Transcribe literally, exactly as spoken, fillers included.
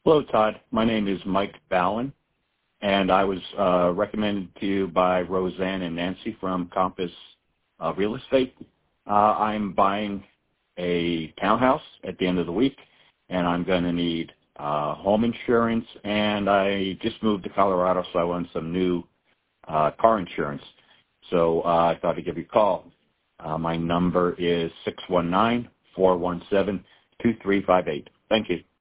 Hello, Todd. My name is Mike Ballin, and I was uh, recommended to you by Roseanne and Nancy from Compass uh, Real Estate. Uh, I'm buying a townhouse at the end of the week, and I'm going to need uh, home insurance, and I just moved to Colorado, so I want some new uh, car insurance. So uh, I thought I'd give you a call. Uh, my number is six one nine, four one seven, two three five eight. Thank you.